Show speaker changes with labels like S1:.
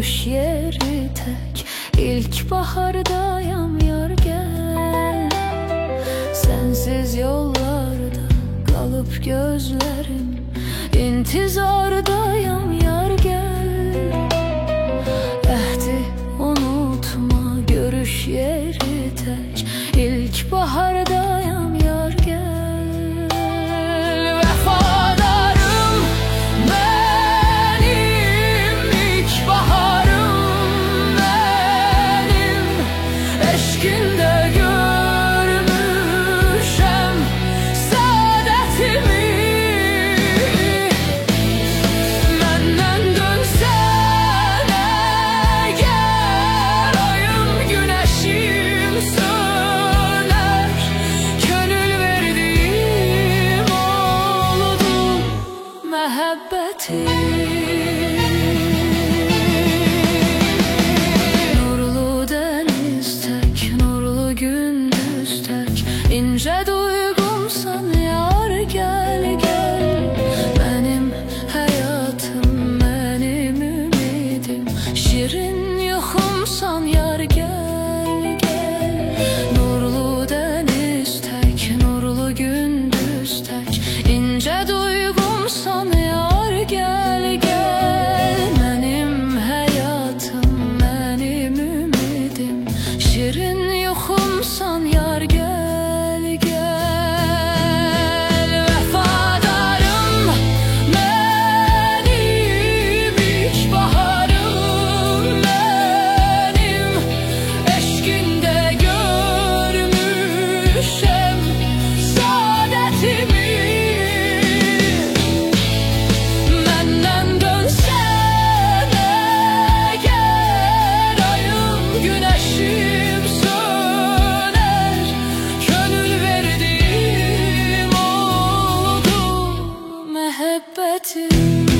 S1: görüş yeri tek. İlkbahardayam yar gel. Sensiz yollarda kalıp gözlerim, intizardayam yar gel. Ehdi unutma, görüş yeri tek. İlkbahardayam yar gel. Vefadarım benim, ilkbaharım benim. Eşkinde görmüşem saadetimi. Menden dönsene gel, ayım güneşim söner. Gönül verdiğim oldu mehabbeti. Nurlu deniz tek, nurlu gündüz tek. İnce duygumsan yar gel gel. Benim hayatım, benim ümidim, şirin yuhumsan yar gel gel. Nurlu deniz tek, nurlu gündüz tek. İnce duygumsan yar gel gel. Benim hayatım, benim ümidim, şirin yuhumsan yar gel gel. Vefadarım benim, ilkbaharım benim. Eşkinde görmüşem saadetimi. Menden dönsene gel, ayım güneşim söner. Gönül verdiğim oldu mehabbetim.